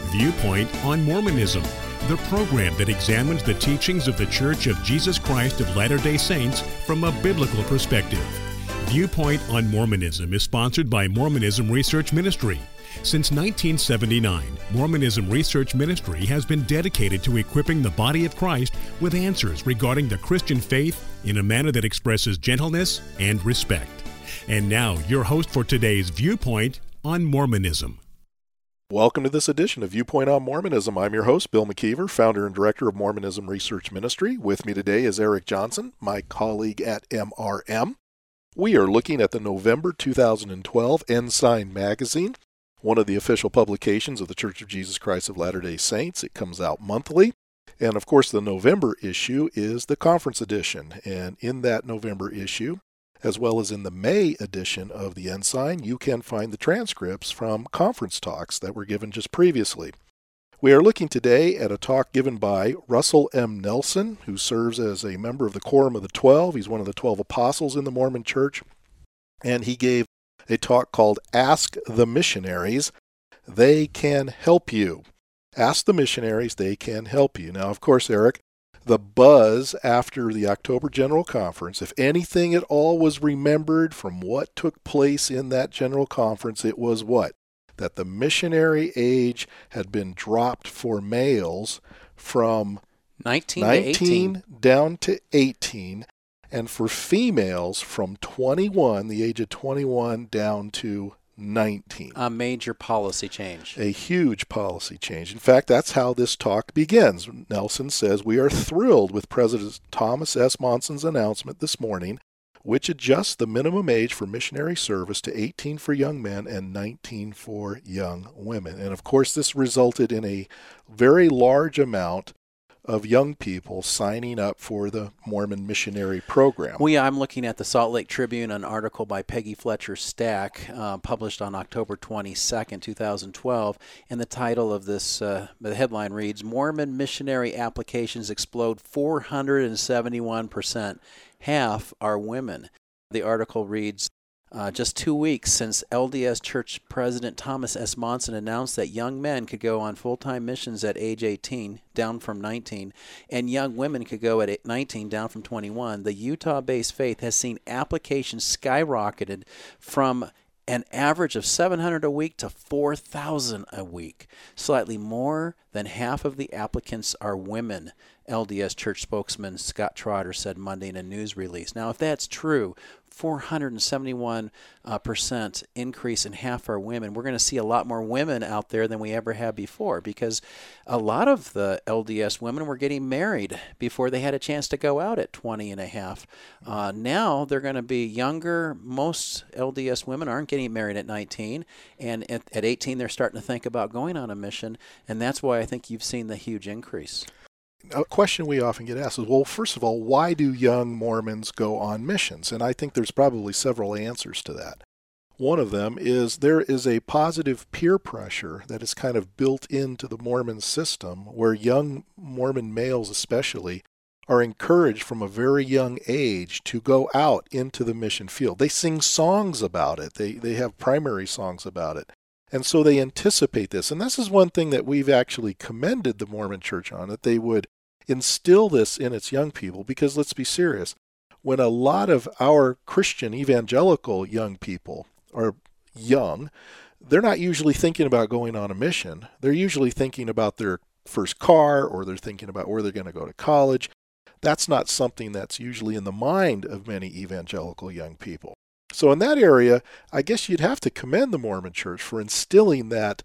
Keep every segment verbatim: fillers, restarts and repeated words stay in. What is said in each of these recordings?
Viewpoint on Mormonism, the program that examines the teachings of the Church of Jesus Christ of Latter-day Saints from a biblical perspective. Viewpoint on Mormonism is sponsored by Mormonism Research Ministry. Since nineteen seventy-nine, Mormonism Research Ministry has been dedicated to equipping the body of Christ with answers regarding the Christian faith in a manner that expresses gentleness and respect. And now, your host for today's Viewpoint on Mormonism. Welcome to this edition of Viewpoint on Mormonism. I'm your host, Bill McKeever, founder and director of Mormonism Research Ministry. With me today is Eric Johnson, my colleague at M R M. We are looking at the November two thousand twelve Ensign magazine, one of the official publications of the Church of Jesus Christ of Latter-day Saints. It comes out monthly. And of course, the November issue is the conference edition. And in that November issue, as well as in the May edition of the Ensign, you can find the transcripts from conference talks that were given just previously. We are looking today at a talk given by Russell M. Nelson, who serves as a member of the Quorum of the Twelve. He's one of the Twelve Apostles in the Mormon Church. And he gave a talk called Ask the Missionaries. They Can Help You. Ask the Missionaries, They Can Help You. Now, of course, Eric, the buzz after the October General Conference, if anything at all was remembered from what took place in that General Conference, it was what? That the missionary age had been dropped for males from nineteen, nineteen to eighteen. Down to eighteen, and for females from twenty-one, the age of twenty-one, down to nineteen. A major policy change. A huge policy change. In fact, that's how this talk begins. Nelson says, "We are thrilled with President Thomas S. Monson's announcement this morning, which adjusts the minimum age for missionary service to eighteen for young men and nineteen for young women." And of course, this resulted in a very large amount of young people signing up for the Mormon missionary program. We, I'm looking at the Salt Lake Tribune, an article by Peggy Fletcher Stack, uh, published on October twenty-second, twenty twelve, and the title of this, uh, the headline reads, "Mormon Missionary Applications Explode four hundred seventy-one percent. Half are women." The article reads, Uh, just two weeks since L D S Church President Thomas S. Monson announced that young men could go on full-time missions at age eighteen, down from nineteen, and young women could go at nineteen, down from twenty-one, the Utah-based faith has seen applications skyrocketed from an average of seven hundred a week to four thousand a week. Slightly more than half of the applicants are women, L D S Church spokesman Scott Trotter said Monday in a news release. Now, if that's true, four hundred seventy-one percent increase in half are women. We're going to see a lot more women out there than we ever have before, because a lot of the L D S women were getting married before they had a chance to go out at twenty and a half. Uh, now they're going to be younger. Most L D S women aren't getting married at nineteen, and at, at eighteen they're starting to think about going on a mission, and that's why I think you've seen the huge increase. A question we often get asked is, well, first of all, why do young Mormons go on missions? And I think there's probably several answers to that. One of them is there is a positive peer pressure that is kind of built into the Mormon system, where young Mormon males especially are encouraged from a very young age to go out into the mission field. They sing songs about it. They, they have primary songs about it. And so they anticipate this. And this is one thing that we've actually commended the Mormon Church on, that they would instill this in its young people, because let's be serious, when a lot of our Christian evangelical young people are young, they're not usually thinking about going on a mission. They're usually thinking about their first car, or they're thinking about where they're going to go to college. That's not something that's usually in the mind of many evangelical young people. So in that area, I guess you'd have to commend the Mormon Church for instilling that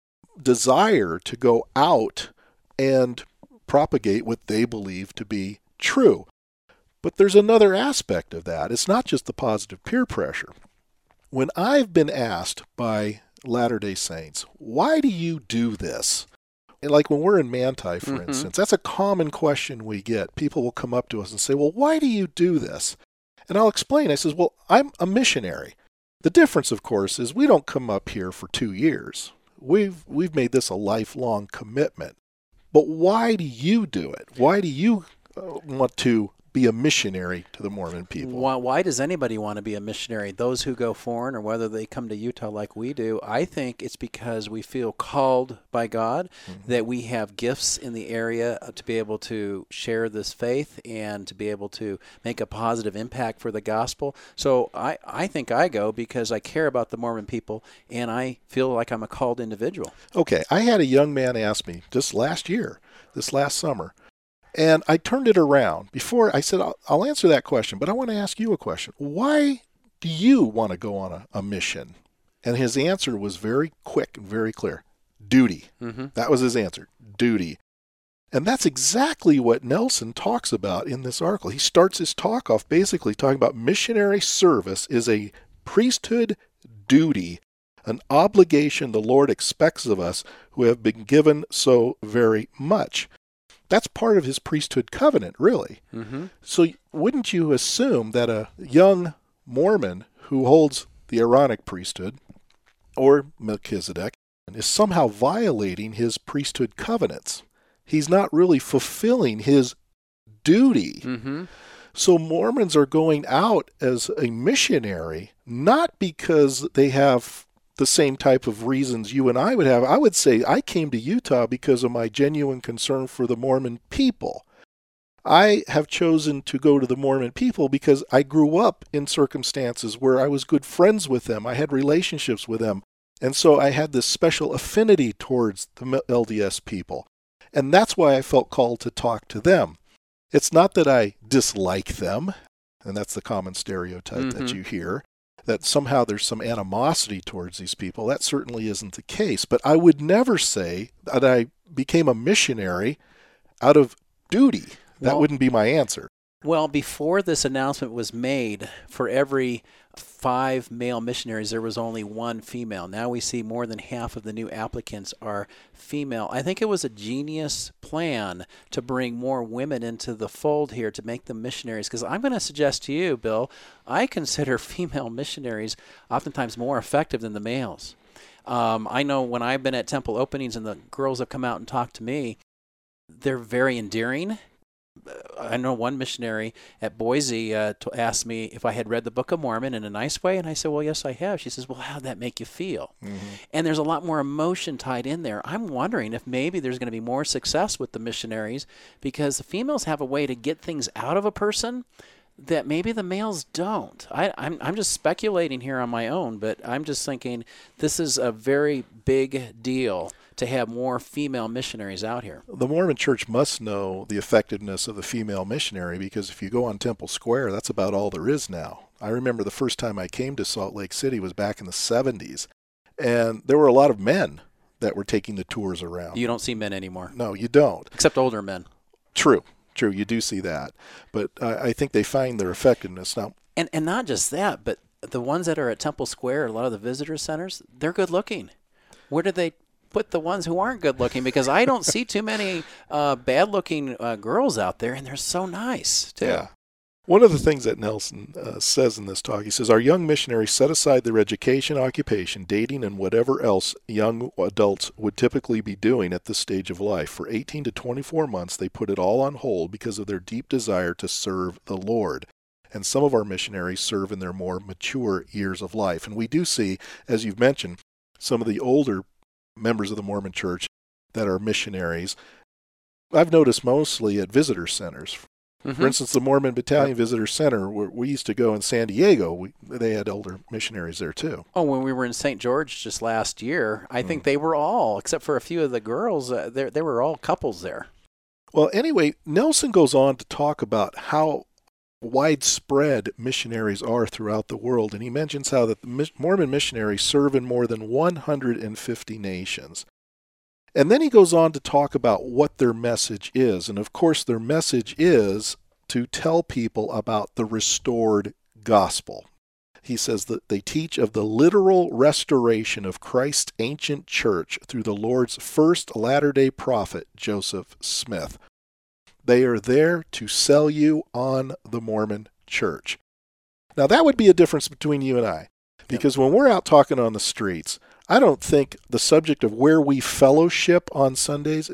desire to go out and propagate what they believe to be true. But there's another aspect of that. It's not just the positive peer pressure. When I've been asked by Latter-day Saints, why do you do this? And like when we're in Manti, for Mm-hmm. instance, that's a common question we get. People will come up to us and say, well, why do you do this? And I'll explain. I says, well, I'm a missionary. The difference, of course, is we don't come up here for two years. We've we've made this a lifelong commitment. But why do you do it? Why do you uh, want to be a missionary to the Mormon people? Why, why does anybody want to be a missionary? Those who go foreign or whether they come to Utah like we do, I think it's because we feel called by God, mm-hmm. that we have gifts in the area to be able to share this faith and to be able to make a positive impact for the gospel. So I, I think I go because I care about the Mormon people and I feel like I'm a called individual. Okay, I had a young man ask me just last year, this last summer, and I turned it around. Before I said, I'll, I'll answer that question, but I want to ask you a question. Why do you want to go on a, a mission? And his answer was very quick and very clear. Duty. Mm-hmm. That was his answer. Duty. And that's exactly what Nelson talks about in this article. He starts his talk off basically talking about missionary service is a priesthood duty, an obligation the Lord expects of us who have been given so very much. That's part of his priesthood covenant, really. Mm-hmm. So wouldn't you assume that a young Mormon who holds the Aaronic priesthood or Melchizedek is somehow violating his priesthood covenants? He's not really fulfilling his duty. Mm-hmm. So Mormons are going out as a missionary, not because they have the same type of reasons you and I would have. I would say I came to Utah because of my genuine concern for the Mormon people. I have chosen to go to the Mormon people because I grew up in circumstances where I was good friends with them. I had relationships with them. And so I had this special affinity towards the L D S people. And that's why I felt called to talk to them. It's not that I dislike them, and that's the common stereotype mm-hmm. that you hear, that somehow there's some animosity towards these people. That certainly isn't the case. But I would never say that I became a missionary out of duty. That well, wouldn't be my answer. Well, before this announcement was made, for every five male missionaries, there was only one female. Now we see more than half of the new applicants are female. I think it was a genius plan to bring more women into the fold here to make them missionaries, because I'm going to suggest to you, Bill, I consider female missionaries oftentimes more effective than the males. Um, I know when I've been at temple openings and the girls have come out and talked to me, they're very endearing. I know one missionary at Boise uh, t- asked me if I had read the Book of Mormon in a nice way, and I said, well, yes, I have. She says, well, how'd that make you feel? Mm-hmm. And there's a lot more emotion tied in there. I'm wondering if maybe there's going to be more success with the missionaries because the females have a way to get things out of a person that maybe the males don't. I, I'm, I'm just speculating here on my own, but I'm just thinking this is a very big deal to have more female missionaries out here. The Mormon Church must know the effectiveness of the female missionary, because if you go on Temple Square, that's about all there is now. I remember the first time I came to Salt Lake City was back in the seventies, and there were a lot of men that were taking the tours around. You don't see men anymore. No, you don't. Except older men. True. True, you do see that. But uh, I think they find their effectiveness now. And and not just that, but the ones that are at Temple Square, a lot of the visitor centers, they're good looking. Where do they put the ones who aren't good looking? Because I don't see too many uh, bad looking uh, girls out there, and they're so nice, too. Yeah. One of the things that Nelson uh, says in this talk, he says, our young missionaries set aside their education, occupation, dating, and whatever else young adults would typically be doing at this stage of life. For eighteen to twenty-four months, they put it all on hold because of their deep desire to serve the Lord. And some of our missionaries serve in their more mature years of life. And we do see, as you've mentioned, some of the older members of the Mormon Church that are missionaries. I've noticed mostly at visitor centers. Mm-hmm. For instance, the Mormon Battalion Visitor Center, where we used to go in San Diego, we, they had elder missionaries there too. Oh, when we were in Saint George just last year, I mm. think they were all, except for a few of the girls, uh, they they were all couples there. Well, anyway, Nelson goes on to talk about how widespread missionaries are throughout the world, and he mentions how that the Mormon missionaries serve in more than one hundred fifty nations. And then he goes on to talk about what their message is. And of course, their message is to tell people about the restored gospel. He says that they teach of the literal restoration of Christ's ancient church through the Lord's first Latter-day prophet, Joseph Smith. They are there to sell you on the Mormon Church. Now, that would be a difference between you and I. Because yep. when we're out talking on the streets, I don't think the subject of where we fellowship on Sundays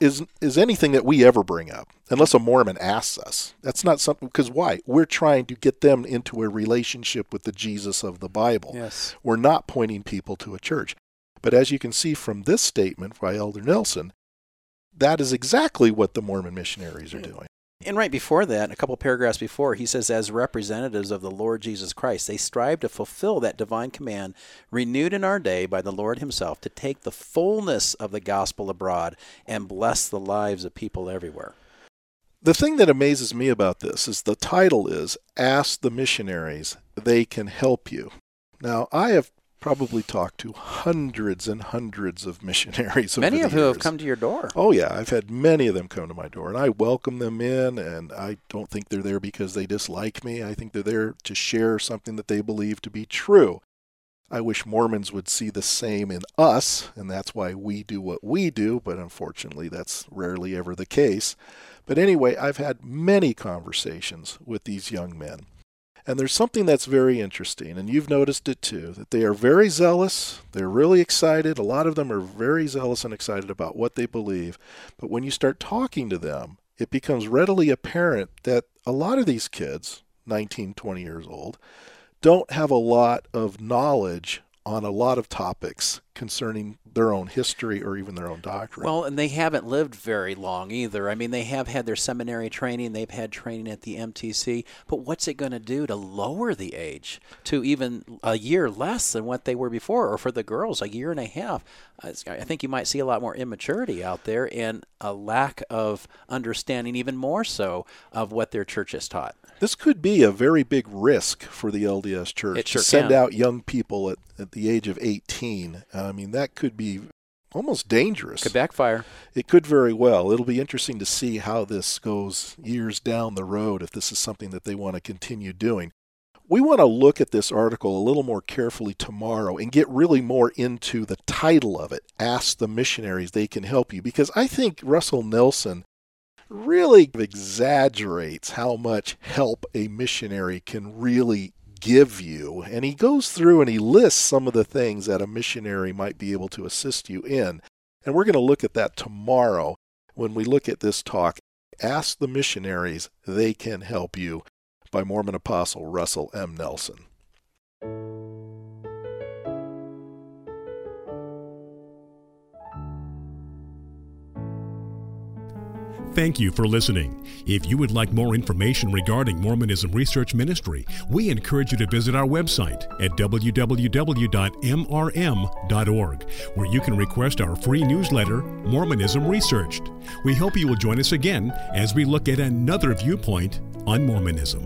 is is anything that we ever bring up, unless a Mormon asks us. That's not something, because why? We're trying to get them into a relationship with the Jesus of the Bible. Yes. We're not pointing people to a church. But as you can see from this statement by Elder Nelson, that is exactly what the Mormon missionaries are doing. And right before that, a couple paragraphs before, he says, as representatives of the Lord Jesus Christ, they strive to fulfill that divine command renewed in our day by the Lord himself to take the fullness of the gospel abroad and bless the lives of people everywhere. The thing that amazes me about this is the title is Ask the Missionaries, They Can Help You. Now, I have probably talked to hundreds and hundreds of missionaries over the Many of who years. have come to your door. Oh, yeah. I've had many of them come to my door, and I welcome them in, and I don't think they're there because they dislike me. I think they're there to share something that they believe to be true. I wish Mormons would see the same in us, and that's why we do what we do, but unfortunately that's rarely ever the case. But anyway, I've had many conversations with these young men. And there's something that's very interesting, and you've noticed it too, that they are very zealous, they're really excited, a lot of them are very zealous and excited about what they believe, but when you start talking to them, it becomes readily apparent that a lot of these kids, nineteen, twenty years old, don't have a lot of knowledge on a lot of topics concerning their own history or even their own doctrine. Well, and they haven't lived very long either. I mean, they have had their seminary training, they've had training at the M T C, but what's it going to do to lower the age to even a year less than what they were before, or for the girls, a year and a half? I think you might see a lot more immaturity out there and a lack of understanding, even more so, of what their church has taught. This could be a very big risk for the L D S Church it sure to send can. out young people at, at the age of eighteen. I mean, that could be almost dangerous. Could backfire. It could very well. It'll be interesting to see how this goes years down the road, if this is something that they want to continue doing. We want to look at this article a little more carefully tomorrow and get really more into the title of it, Ask the Missionaries, They Can Help You, because I think Russell Nelson really exaggerates how much help a missionary can really give you. And he goes through and he lists some of the things that a missionary might be able to assist you in. And we're going to look at that tomorrow when we look at this talk, Ask the Missionaries, They Can Help You, by Mormon Apostle Russell M. Nelson. Thank you for listening. If you would like more information regarding Mormonism Research Ministry, we encourage you to visit our website at w w w dot m r m dot org, where you can request our free newsletter, Mormonism Researched. We hope you will join us again as we look at another viewpoint on Mormonism.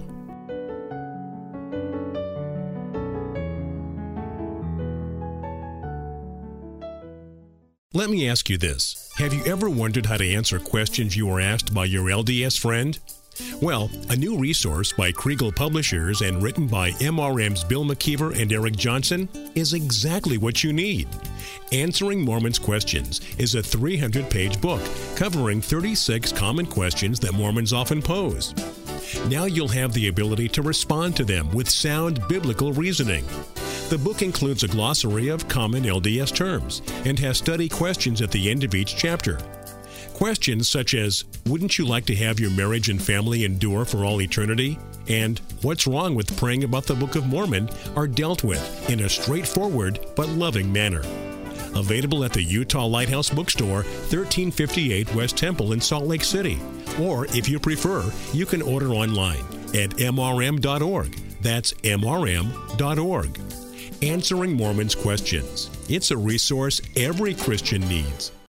Let me ask you this. Have you ever wondered how to answer questions you were asked by your L D S friend? Well, a new resource by Kriegel Publishers and written by M R M's Bill McKeever and Eric Johnson is exactly what you need. Answering Mormons' Questions is a three hundred page book covering thirty-six common questions that Mormons often pose. Now you'll have the ability to respond to them with sound biblical reasoning. The book includes a glossary of common L D S terms and has study questions at the end of each chapter. Questions such as, wouldn't you like to have your marriage and family endure for all eternity? And what's wrong with praying about the Book of Mormon are dealt with in a straightforward but loving manner. Available at the Utah Lighthouse Bookstore, thirteen fifty-eight West Temple in Salt Lake City. Or, if you prefer, you can order online at m r m dot org. That's m r m dot org. Answering Mormons' Questions. It's a resource every Christian needs.